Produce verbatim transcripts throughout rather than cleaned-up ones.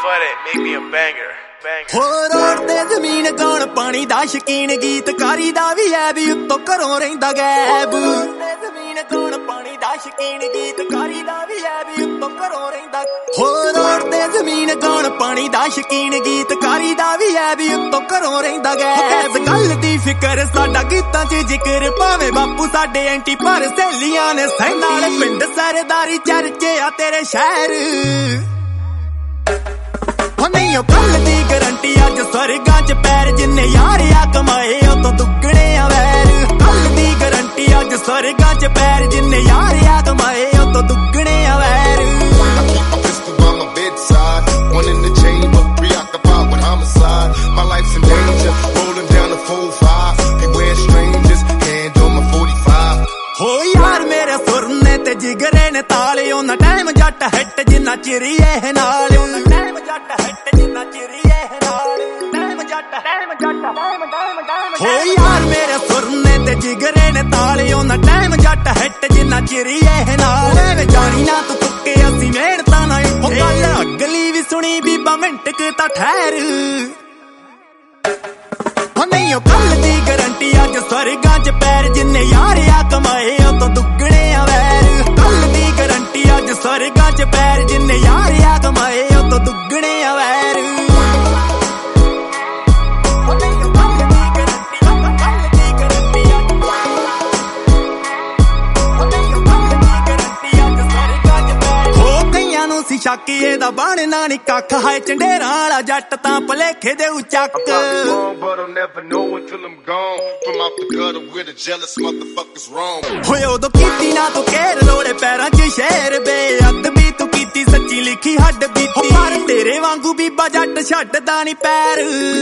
for that, make me a banger. ਹੋ road ਤੇ ਜ਼ਮੀਨ ਗਾਉਣ ਪਾਣੀ ਦਾ ਸ਼ਕੀਨ ਗੀਤਕਾਰੀ ਦਾ ਵੀ ਹੈ ਵੀ ਉੱਤੋਂ ਘਰੋਂ ਰਹਿੰਦਾ ਗੈਬ ਜ਼ਮੀਨ ਗਾਉਣ ਪਾਣੀ ਦਾ ਸ਼ਕੀਨ ਗੀਤਕਾਰੀ ਦਾ ਵੀ ਹੈ ਵੀ ਉੱਤੋਂ ਘਰੋਂ ਰਹਿੰਦਾ ਹੋ ਰੋਡ ਤੇ ਜ਼ਮੀਨ ਗਾਉਣ ਪਾਣੀ ਦਾ ਸ਼ਕੀਨ ਗੀਤਕਾਰੀ ਦਾ ਵੀ ਹੈ ਵੀ ਉੱਤੋਂ ਘਰੋਂ ਰਹਿੰਦਾ ਗੈਬ ਗੱਲ ਦੀ ਫਿਕਰ ਸਾਡਾ ਗੀਤਾਂ 'ਚ ਜ਼ਿਕਰ ਭਾਵੇਂ ਬਾਪੂ ਸਾਡੇ ਐਂਟੀ ਪਰ ਸਹੇਲੀਆਂ ਨੇ ਸੈਂ ਨਾਲ ਪਿੰਡ ਸਰਦਾਰੀ ਚਰਚੇ ਆ ਤੇਰੇ ਸ਼ਹਿਰ ਨਹੀਂ ਉਹ ਕੱਲ ਦੀ ਗਰੰਟੀ ਅੱਜ ਸਵਰਗਾਂ 'ਚ ਪੈਰ ਜਿੰਨੇ ਯਾਰ ਆ ਕਮਾਏ ਉਹ ਤੋਂ ਦੁੱਗਣੇ ਆ ਵੈਰ ਕੱਲ ਦੀ ਗਰੰਟੀ ਅੱਜ ਸਵਰਗਾਂ 'ਚ ਪੈਰ ਜਿੰਨੇ ਯਾਰ ਆ ਕਮਾਏ ਉਹ ਤੋਂ ਦੁੱਗਣੇ ਆ ਵੈਰ One in the chamber, preoccupied with homicide. My life's in danger, rolling down the four five. Beware strangers, hand on my forty-five. ਹੋ ਯਾਰ ਮੇਰੇ ਸੁਰਨੇ ਤੇ ਜਿਗਰੇ ਨੇ ਤਾਲੇ ਉਹਨਾਂ ਟਾਈਮ ਜੱਟ ਹਿੱਟ ਜਿੰਨਾ ਚਿਰੀ ਇਹ ਨਾਲ ਉਹਨਾਂ ਟਾਈਮ ਜੱਟ ਹਿੱਟ ਜਿੰਨਾ ਚਿਰੀ ਇਹ ਨਾਲ ਟਾਈਮ ਜੱਟ ਟਾਈਮ ਜੱਟ ਟਾਈਮ ਟਾਈਮ ਟਾਈਮ ਹੋ ਯਾਰ ਮੇਰੇ ਸੁਰਨੇ ਤੇ ਜਿਗਰੇ ਨੇ ਤਾਲੇ ਉਹਨਾਂ ਟਾਈਮ ਜੱਟ ਹਿੱਟ ਜਿੰਨਾ ਚਿਰੀ ਇਹ ਨਾਲ ਐਵੇਂ ਜਾਣੀ ਨਾ ਤੂੰ ਤੁੱਕੇ ਅਸੀਂ ਮਿਹਨਤਾਂ ਨਾਲ ਉਹ ਗੱਲ ਅਗਲੀ ਵੀ ਸੁਣੀ ਬੀਬਾ ਮਿੰਟ ਕੁ ਤਾਂ ਠਹਿਰ ਨਹੀਂ ਉਹ ਕੱਲ ਦੀ ਗਰੰਟੀ ਅੱਜ ਸਵਰਗਾਂ 'ਚ ਪੈਰ ਜਿੰਨੇ ਯਾਰ ਆ ਕਮਾਏ ਉਹ ਤੋਂ ਦੁੱਗਣੇ ਆ ਵੈਰ ਕੱਲ ਦੀ ਗਰੰਟੀ ਅੱਜ ਸਵਰਗਾਂ 'ਚ ਪੈਰ ਜਿੰਨੇ ਯਾਰ ਆ ਕਮਾਏ ਉਹ ਤੋਂ ਦੁੱਗਣੇ ਆ ਵੈਰ ਸੀ ਸ਼ੱਕ ਇਹਦਾ ਬਣਨਾ ਨੀ ਕੱਖ ਹਾਏ ਚੰਡੇਰਾਂ ਵਾਲਾ ਜੱਟ ਤਾਂ ਭਲੇਖੇ ਦੇ ਚੱਕ ਹੋਏ ਉਦੋਂ ਕੀਤੀ ਨਾ ਤੂੰ ਘੇਰ ਲੋੜੇ ਪੈਰਾਂ 'ਚ ਸ਼ੇਰ ਬੇ ਅੱਧ ਵੀ ਤੂੰ ਕੀਤੀ ਸੱਚੀ ਲਿਖੀ ਹੱਡ ਬੀਤੀ ਪਰ ਤੇਰੇ ਵਾਂਗੂ ਬੀਬਾ ਜੱਟ ਛੱਡਦਾ ਨੀ ਪੈਰ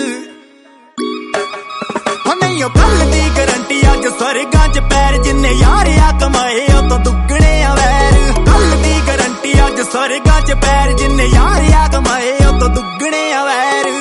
ਨਹੀਂ ਉਹ ਕੱਲ ਦੀ ਗਰੰਟੀ ਅੱਜ ਸਵਰਗਾਂ 'ਚ ਪੈਰ ਜਿੰਨੇ ਯਾਰ ਆ ਕਮਾਏ ਉਹ ਤੋਂ ਦੁੱਗਣੇ ਆ ਵੈਰ ਕੱਲ ਦੀ ਗਰੰਟੀ ਅੱਜ ਸਵਰਗਾਂ 'ਚ ਪੈਰ ਜਿੰਨੇ ਯਾਰ ਆ ਕਮਾਏ ਉਹ ਤੋਂ ਦੁੱਗਣੇ ਆ ਵੈਰ